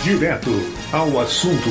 Direto ao assunto.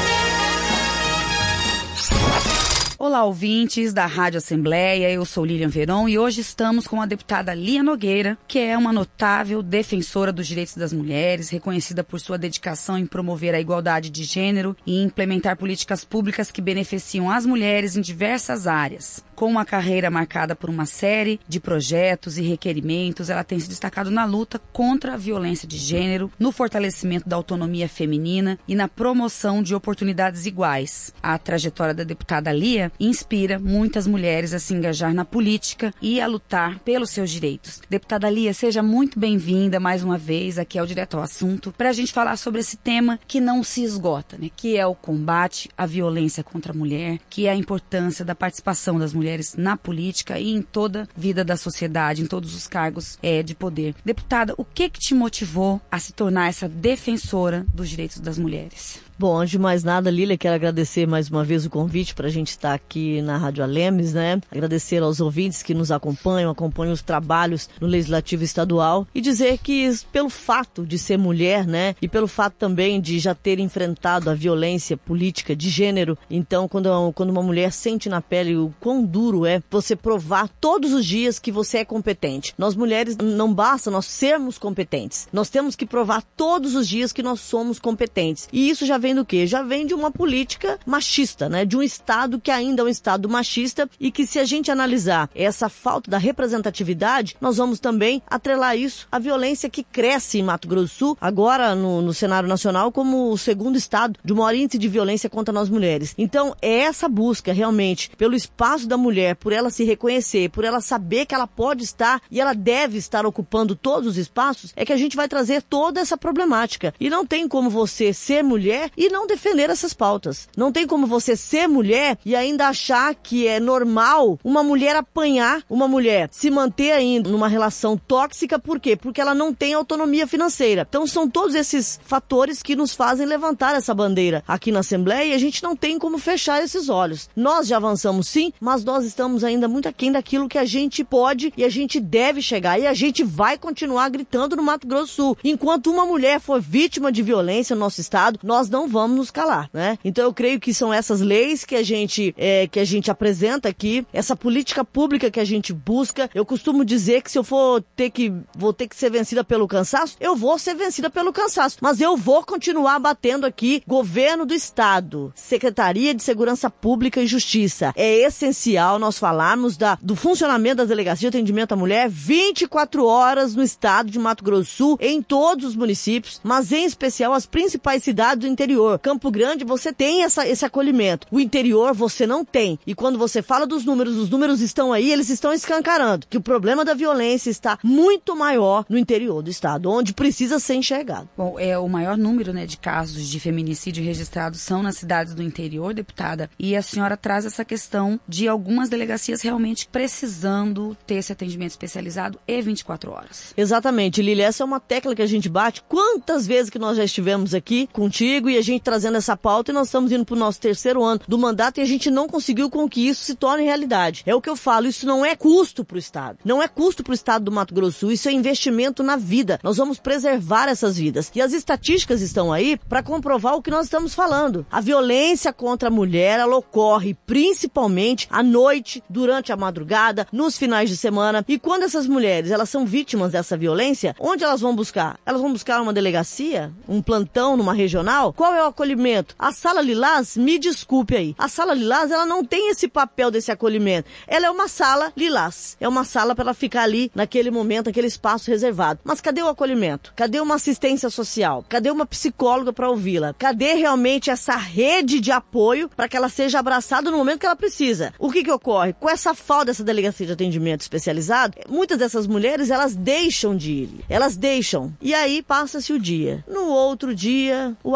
Olá, ouvintes da Rádio Assembleia, eu sou Lilian Veron e hoje estamos com a deputada Lia Nogueira, que é uma notável defensora dos direitos das mulheres, reconhecida por sua dedicação em promover a igualdade de gênero e implementar políticas públicas que beneficiam as mulheres em diversas áreas. Com uma carreira marcada por uma série de projetos e requerimentos, ela tem se destacado na luta contra a violência de gênero, no fortalecimento da autonomia feminina e na promoção de oportunidades iguais. A trajetória da deputada Lia inspira muitas mulheres a se engajar na política e a lutar pelos seus direitos. Deputada Lia, seja muito bem-vinda mais uma vez aqui ao Direto ao Assunto para a gente falar sobre esse tema que não se esgota, né? Que é o combate à violência contra a mulher, que é a importância da participação das mulheres na política e em toda a vida da sociedade, em todos os cargos de poder. Deputada, o que te motivou a se tornar essa defensora dos direitos das mulheres? Bom, antes de mais nada, Lília, quero agradecer mais uma vez o convite para a gente estar aqui na Rádio Alemes, né? Agradecer aos ouvintes que nos acompanham os trabalhos no Legislativo Estadual e dizer que pelo fato de ser mulher, né? E pelo fato também de já ter enfrentado a violência política de gênero, então quando uma mulher sente na pele o quão duro é você provar todos os dias que você é competente. Nós mulheres, não basta nós sermos competentes. Nós temos que provar todos os dias que nós somos competentes. E isso já vem do quê? Já vem de uma política machista, né? De um Estado que ainda é um Estado machista e que, se a gente analisar essa falta da representatividade, nós vamos também atrelar isso à violência que cresce em Mato Grosso do Sul, agora no cenário nacional, como o segundo Estado de maior índice de violência contra nós mulheres. Então, é essa busca realmente pelo espaço da mulher, por ela se reconhecer, por ela saber que ela pode estar e ela deve estar ocupando todos os espaços, é que a gente vai trazer toda essa problemática. E não tem como você ser mulher e não defender essas pautas. Não tem como você ser mulher e ainda achar que é normal uma mulher apanhar, uma mulher se manter ainda numa relação tóxica. Por quê? Porque ela não tem autonomia financeira. Então são todos esses fatores que nos fazem levantar essa bandeira aqui na Assembleia e a gente não tem como fechar esses olhos. Nós já avançamos sim, mas nós estamos ainda muito aquém daquilo que a gente pode e a gente deve chegar. E a gente vai continuar gritando no Mato Grosso do Sul. Enquanto uma mulher for vítima de violência no nosso estado, nós não vamos nos calar, né? Então eu creio que são essas leis que a gente apresenta aqui, essa política pública que a gente busca. Eu costumo dizer que se eu vou ter que ser vencida pelo cansaço, eu vou ser vencida pelo cansaço, mas eu vou continuar batendo aqui. Governo do Estado, Secretaria de Segurança Pública e Justiça. É essencial nós falarmos do funcionamento das delegacias de atendimento à mulher 24 horas no estado de Mato Grosso do Sul, em todos os municípios, mas em especial as principais cidades do interior. Campo Grande, você tem esse acolhimento. O interior, você não tem. E quando você fala dos números, os números estão aí, eles estão escancarando que o problema da violência está muito maior no interior do estado, onde precisa ser enxergado. Bom, o maior número, né, de casos de feminicídio registrados são nas cidades do interior, deputada, e a senhora traz essa questão de algumas delegacias realmente precisando ter esse atendimento especializado e 24 horas. Exatamente, Lília, essa é uma tecla que a gente bate. Quantas vezes que nós já estivemos aqui contigo e a gente trazendo essa pauta e nós estamos indo para o nosso 3º ano do mandato e a gente não conseguiu com que isso se torne realidade. É o que eu falo, isso não é custo para o Estado. Não é custo para o Estado do Mato Grosso do Sul, isso é investimento na vida. Nós vamos preservar essas vidas. E as estatísticas estão aí para comprovar o que nós estamos falando. A violência contra a mulher, ela ocorre principalmente à noite, durante a madrugada, nos finais de semana. E quando essas mulheres, elas são vítimas dessa violência, onde elas vão buscar? Elas vão buscar uma delegacia? Um plantão numa regional? Qual é o acolhimento? A Sala Lilás, me desculpe aí, a Sala Lilás, ela não tem esse papel desse acolhimento. Ela é uma sala Lilás. É uma sala para ela ficar ali, naquele momento, naquele espaço reservado. Mas cadê o acolhimento? Cadê uma assistência social? Cadê uma psicóloga para ouvi-la? Cadê realmente essa rede de apoio para que ela seja abraçada no momento que ela precisa? O que ocorre? Com essa falta dessa delegacia de atendimento especializado, muitas dessas mulheres, elas deixam de ir. Elas deixam. E aí passa-se o dia. No outro dia, o agressor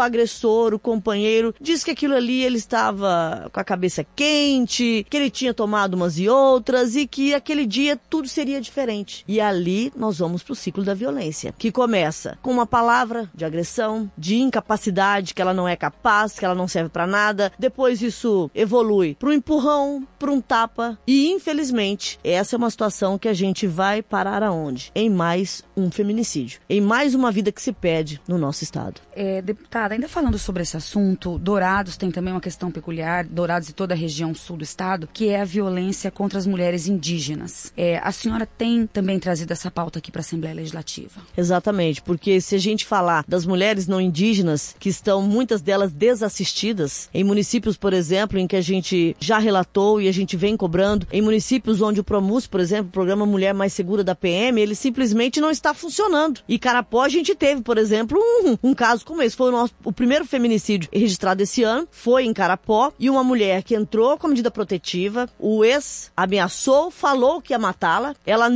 defensor, o companheiro, diz que aquilo ali ele estava com a cabeça quente, que ele tinha tomado umas e outras e que aquele dia tudo seria diferente. E ali nós vamos pro ciclo da violência, que começa com uma palavra de agressão, de incapacidade, que ela não é capaz, que ela não serve pra nada. Depois isso evolui para um empurrão, para um tapa e, infelizmente, essa é uma situação que a gente vai parar aonde? Em mais um feminicídio, em mais uma vida que se perde no nosso estado. Deputada, ainda falando sobre esse assunto, Dourados tem também uma questão peculiar, Dourados e toda a região sul do estado, que é a violência contra as mulheres indígenas. A senhora tem também trazido essa pauta aqui para a Assembleia Legislativa? Exatamente, porque se a gente falar das mulheres não indígenas, que estão muitas delas desassistidas, em municípios, por exemplo, em que a gente já relatou e a gente vem cobrando, em municípios onde o PROMUS, por exemplo, o Programa Mulher Mais Segura da PM, ele simplesmente não está funcionando. E Carapó a gente teve, por exemplo, um caso como esse. Foi o primeiro feminicídio registrado esse ano, foi em Carapó, e uma mulher que entrou com a medida protetiva, o ex ameaçou, falou que ia matá-la,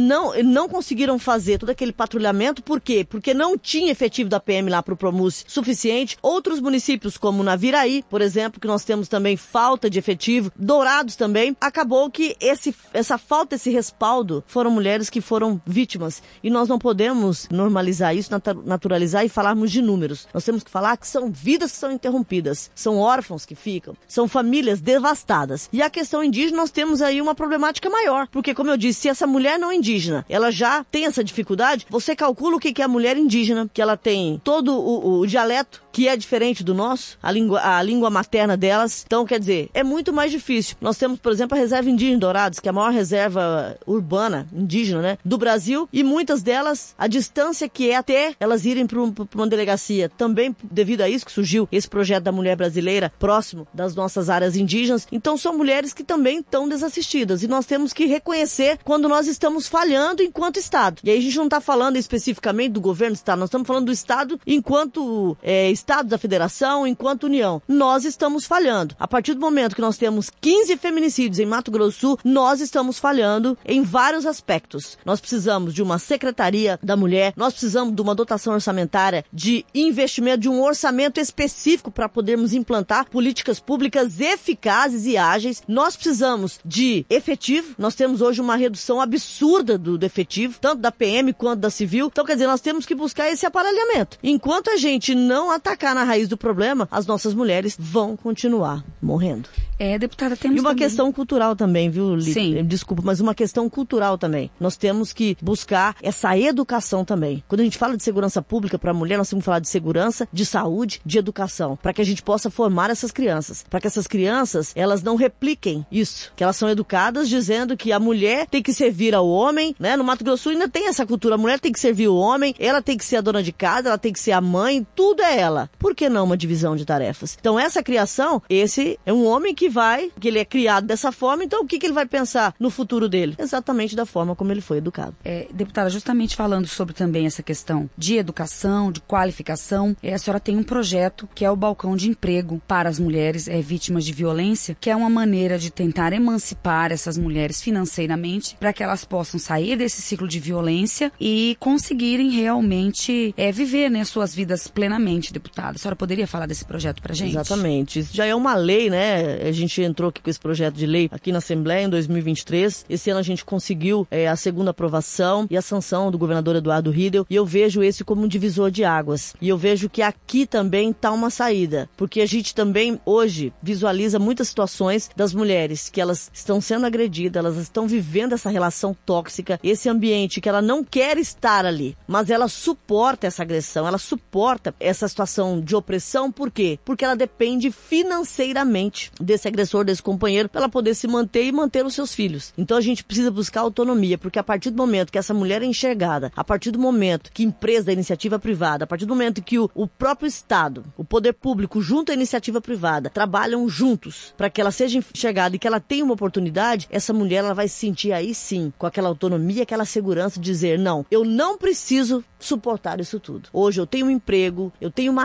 não conseguiram fazer todo aquele patrulhamento, por quê? Porque não tinha efetivo da PM lá para o PROMUS suficiente. Outros municípios, como Naviraí, por exemplo, que nós temos também falta de efetivo, Dourados também, acabou que essa falta, esse respaldo, foram mulheres que foram vítimas. E nós não podemos normalizar isso, naturalizar e falarmos de números. Nós temos que falar que são vidas que são interrompidas, são órfãos que ficam, são famílias devastadas. E a questão indígena, nós temos aí uma problemática maior, porque, como eu disse, se essa mulher não indígena, ela já tem essa dificuldade, você calcula o que é a mulher indígena, que ela tem todo o dialeto, que é diferente do nosso, a língua materna delas. Então, quer dizer, é muito mais difícil. Nós temos, por exemplo, a Reserva Indígena Dourados, que é a maior reserva urbana, indígena, né, do Brasil, e muitas delas, a distância que é até elas irem para uma delegacia, também devido a isso que surgiu esse projeto da mulher brasileira, próximo das nossas áreas indígenas. Então, são mulheres que também estão desassistidas, e nós temos que reconhecer quando nós estamos falhando enquanto Estado. E aí a gente não está falando especificamente do governo do Estado, nós estamos falando do Estado enquanto Estado da Federação, enquanto União. Nós estamos falhando. A partir do momento que nós temos 15 feminicídios em Mato Grosso do Sul, nós estamos falhando em vários aspectos. Nós precisamos de uma Secretaria da Mulher, nós precisamos de uma dotação orçamentária, de investimento, de um orçamento específico para podermos implantar políticas públicas eficazes e ágeis. Nós precisamos de efetivo. Nós temos hoje uma redução absurda do efetivo, tanto da PM quanto da civil. Então, quer dizer, nós temos que buscar esse aparelhamento. Enquanto a gente não atacar na raiz do problema, as nossas mulheres vão continuar morrendo. Deputada, temos E uma também questão cultural também, viu, Lívia? Sim. Desculpa, mas uma questão cultural também. Nós temos que buscar essa educação também. Quando a gente fala de segurança pública para a mulher, nós temos que falar de segurança, de saúde, de educação, para que a gente possa formar essas crianças, para que essas crianças, elas não repliquem isso, que elas são educadas dizendo que a mulher tem que servir ao homem, né? No Mato Grosso do Sul ainda tem essa cultura, a mulher tem que servir o homem, ela tem que ser a dona de casa, ela tem que ser a mãe, tudo é ela. Por que não uma divisão de tarefas? Então, essa criação, esse é um homem que ele é criado dessa forma, então o que ele vai pensar no futuro dele? Exatamente da forma como ele foi educado. Deputada, justamente falando sobre também essa questão de educação, de qualificação, a senhora tem um projeto que é o Balcão de Emprego para as mulheres vítimas de violência, que é uma maneira de tentar emancipar essas mulheres financeiramente para que elas possam sair desse ciclo de violência e conseguirem realmente viver, né, suas vidas plenamente, deputada. A senhora poderia falar desse projeto pra gente? Exatamente. Isso já é uma lei, né? A gente entrou aqui com esse projeto de lei aqui na Assembleia em 2023. Esse ano a gente conseguiu a segunda aprovação e a sanção do governador Eduardo Riedel, e eu vejo esse como um divisor de águas. E eu vejo que aqui também está uma saída, porque a gente também hoje visualiza muitas situações das mulheres que elas estão sendo agredidas, elas estão vivendo essa relação tóxica, esse ambiente que ela não quer estar ali, mas ela suporta essa agressão, ela suporta essa situação de opressão. Por quê? Porque ela depende financeiramente desse agressor, desse companheiro, para ela poder se manter e manter os seus filhos. Então a gente precisa buscar autonomia, porque a partir do momento que essa mulher é enxergada, a partir do momento que empresa da iniciativa privada, a partir do momento que o próprio Estado, o poder público, junto à iniciativa privada, trabalham juntos para que ela seja enxergada e que ela tenha uma oportunidade, essa mulher ela vai se sentir aí sim, com aquela autonomia, aquela segurança de dizer, não, eu não preciso suportar isso tudo. Hoje eu tenho um emprego, eu tenho uma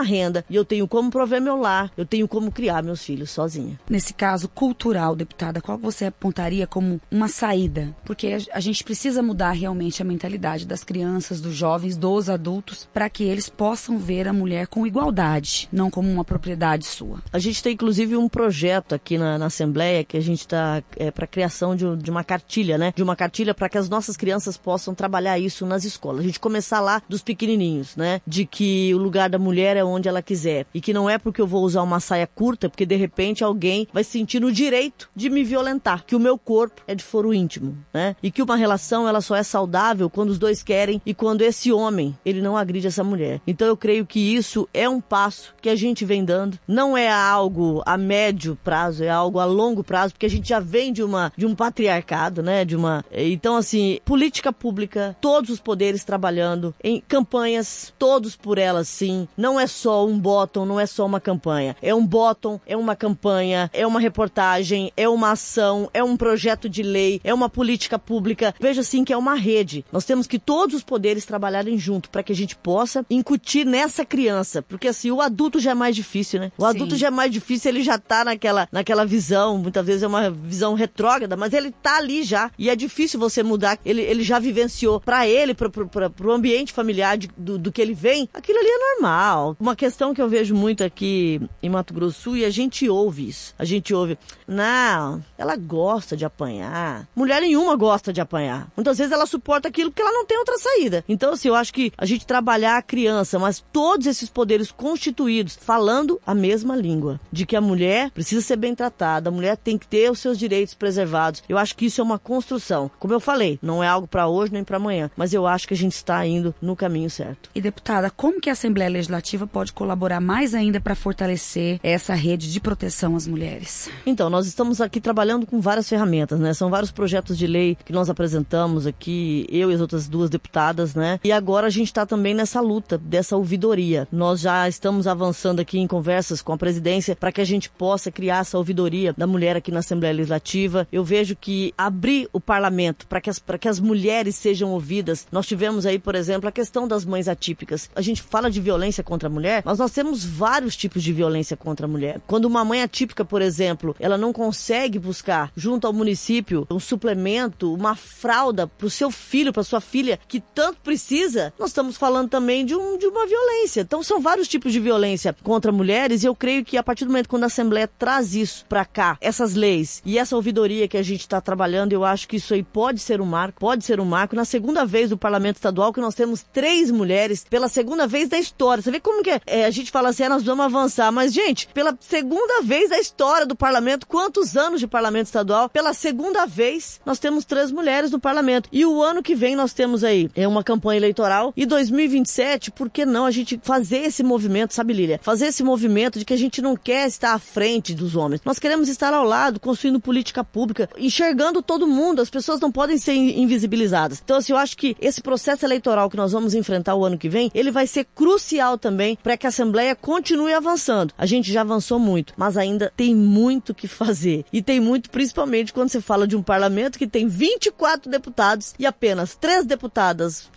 renda e eu tenho como prover meu lar, eu tenho como criar meus filhos sozinha. Nesse caso cultural, deputada, qual você apontaria como uma saída? Porque a gente precisa mudar realmente a mentalidade das crianças, dos jovens, dos adultos, para que eles possam ver a mulher com igualdade, não como uma propriedade sua. A gente tem inclusive um projeto aqui na Assembleia que a gente está para a criação de uma cartilha, né? De uma cartilha para que as nossas crianças possam trabalhar isso nas escolas. A gente começar lá dos pequenininhos, né? De que o lugar da mulher é onde ela quiser. E que não é porque eu vou usar uma saia curta, porque de repente alguém vai sentir no direito de me violentar. Que o meu corpo é de foro íntimo, né? E que uma relação, ela só é saudável quando os dois querem e quando esse homem, ele não agride essa mulher. Então eu creio que isso é um passo que a gente vem dando. Não é algo a médio prazo, é algo a longo prazo, porque a gente já vem de um patriarcado, né? Então, assim, política pública, todos os poderes trabalhando em campanhas, todos por elas, sim. Não é só um bottom, não é só uma campanha. É um bottom, é uma campanha, é uma reportagem, é uma ação, é um projeto de lei, é uma política pública. Veja, assim, que é uma rede. Nós temos que todos os poderes trabalharem junto para que a gente possa incutir nessa criança. Porque, assim, o adulto já é mais difícil, né? O adulto já é mais difícil, ele já tá naquela visão, muitas vezes é uma visão retrógrada, mas ele tá ali já. E é difícil você mudar. Ele já vivenciou para ele, pro ambiente familiar do que ele vem, aquilo ali é normal. Uma questão que eu vejo muito aqui em Mato Grosso do Sul, e a gente ouve isso. A gente ouve, não, ela gosta de apanhar. Mulher nenhuma gosta de apanhar. Muitas vezes ela suporta aquilo porque ela não tem outra saída. Então, assim, eu acho que a gente trabalhar a criança, mas todos esses poderes constituídos, falando a mesma língua, de que a mulher precisa ser bem tratada, a mulher tem que ter os seus direitos preservados. Eu acho que isso é uma construção. Como eu falei, não é algo para hoje nem para amanhã, mas eu acho que a gente está indo no caminho certo. E, deputada, como que a Assembleia Legislativa pode colaborar mais ainda para fortalecer essa rede de proteção às mulheres? Então, nós estamos aqui trabalhando com várias ferramentas, né? São vários projetos de lei que nós apresentamos aqui, eu e as outras duas deputadas, né? E agora a gente está também nessa luta dessa ouvidoria. Nós já estamos avançando aqui em conversas com a presidência para que a gente possa criar essa ouvidoria da mulher aqui na Assembleia Legislativa. Eu vejo que abrir o parlamento para que as mulheres sejam ouvidas. Nós tivemos aí, por exemplo, a questão das mães atípicas. A gente fala de violência contra a mulher, mas nós temos vários tipos de violência contra a mulher. Quando uma mãe atípica, por exemplo, ela não consegue buscar junto ao município um suplemento, uma fralda para o seu filho, para sua filha, que tanto precisa, nós estamos falando também de uma violência. Então são vários tipos de violência contra mulheres, e eu creio que a partir do momento quando a Assembleia traz isso para cá, essas leis e essa ouvidoria que a gente está trabalhando, eu acho que isso aí pode ser um marco. Na segunda vez do Parlamento Estadual que nós temos 3 mulheres, pela segunda vez da história. Você vê como que a gente fala assim, nós vamos avançar, mas gente, pela segunda vez da história do Parlamento, quantos anos de Parlamento Estadual? Pela segunda vez nós temos 3 mulheres no Parlamento. E o ano que vem nós temos aí uma campanha eleitoral, e 2027, por que não a gente fazer esse movimento, sabe, Lília? Fazer esse movimento de que a gente não quer estar à frente dos homens. Nós queremos estar ao lado, construindo política pública, enxergando todo mundo. As pessoas não podem ser invisibilizadas. Então, assim, eu acho que esse processo eleitoral que nós vamos enfrentar o ano que vem, ele vai ser crucial também para que a Assembleia continue avançando. A gente já avançou muito, mas ainda tem muito que fazer. E tem muito, principalmente, quando você fala de um parlamento que tem 24 deputados e apenas 3 deputadas,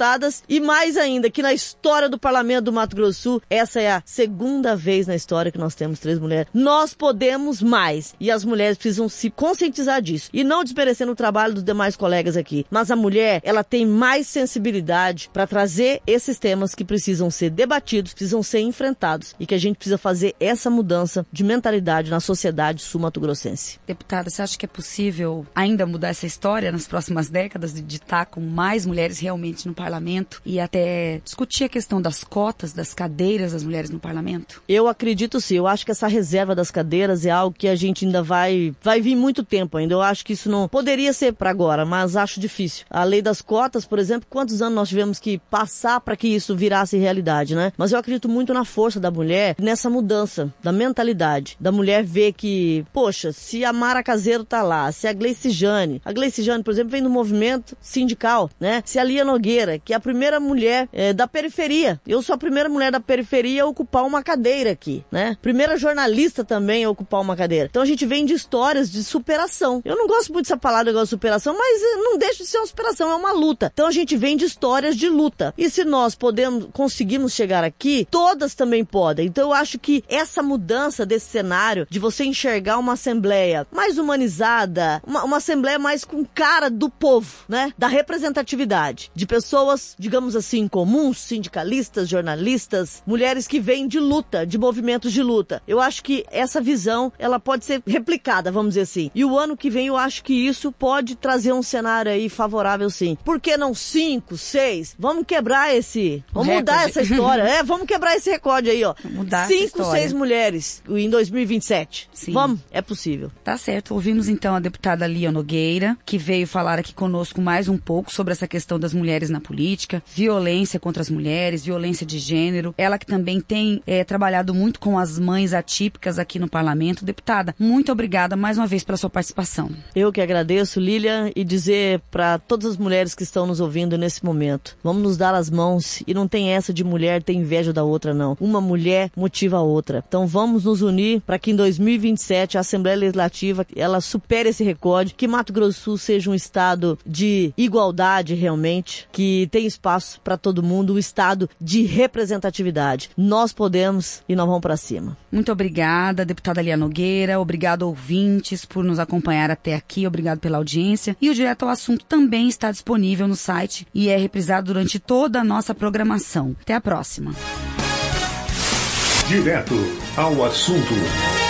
e mais ainda, que na história do parlamento do Mato Grosso do Sul, essa é a segunda vez na história que nós temos 3 mulheres. Nós podemos mais, e as mulheres precisam se conscientizar disso. E não desmerecendo o trabalho dos demais colegas aqui, mas a mulher, ela tem mais sensibilidade para trazer esses temas que precisam ser debatidos, precisam ser enfrentados, e que a gente precisa fazer essa mudança de mentalidade na sociedade sul-mato-grossense. Deputada, você acha que é possível ainda mudar essa história nas próximas décadas, de estar com mais mulheres realmente no parlamento e até discutir a questão das cotas, das cadeiras das mulheres no parlamento? Eu acredito sim, eu acho que essa reserva das cadeiras é algo que a gente ainda vai vir muito tempo ainda. Eu acho que isso não poderia ser para agora, mas acho difícil. A lei das cotas, por exemplo, quantos anos nós tivemos que passar para que isso virasse realidade, né? Mas eu acredito muito na força da mulher, nessa mudança da mentalidade, da mulher ver que, poxa, se a Mara Caseiro tá lá, se a Gleice Jane, por exemplo, vem do movimento sindical, né? Se a Lia Nogueira, que é a primeira mulher da periferia, eu sou a primeira mulher da periferia a ocupar uma cadeira aqui, né? Primeira jornalista também a ocupar uma cadeira. Então a gente vem de histórias de superação. Eu não gosto muito dessa palavra, negócio de superação, mas não deixa de ser uma superação, é uma luta. Então a gente vem de histórias de luta. E se nós conseguimos chegar aqui, aqui, todas também podem. Então eu acho que essa mudança desse cenário, de você enxergar uma assembleia mais humanizada, uma assembleia mais com cara do povo, né? Da representatividade, de pessoas, digamos assim, comuns, sindicalistas, jornalistas, mulheres que vêm de luta, de movimentos de luta. Eu acho que essa visão, ela pode ser replicada, vamos dizer assim. E o ano que vem eu acho que isso pode trazer um cenário aí favorável, sim. Por que não 5, 6? Vamos quebrar vamos mudar essa história. Vamos quebrar esse recorde aí, ó. Mudar 5, 6 mulheres em 2027. Sim. Vamos, é possível. Tá certo. Ouvimos então a deputada Lia Nogueira, que veio falar aqui conosco mais um pouco sobre essa questão das mulheres na política, violência contra as mulheres, violência de gênero. Ela que também tem trabalhado muito com as mães atípicas aqui no parlamento. Deputada, muito obrigada mais uma vez pela sua participação. Eu que agradeço, Lilian, e dizer para todas as mulheres que estão nos ouvindo nesse momento, vamos nos dar as mãos e não tem essa de mulher ter inveja da outra, não. Uma mulher motiva a outra. Então vamos nos unir para que em 2027 a Assembleia Legislativa ela supere esse recorde, que Mato Grosso do Sul seja um estado de igualdade realmente, que tem espaço para todo mundo, um estado de representatividade. Nós podemos e nós vamos para cima. Muito obrigada, deputada Lia Nogueira. Obrigado, ouvintes, por nos acompanhar até aqui. Obrigado pela audiência. E o Direto ao Assunto também está disponível no site e é reprisado durante toda a nossa programação. Até a próxima. Direto ao assunto.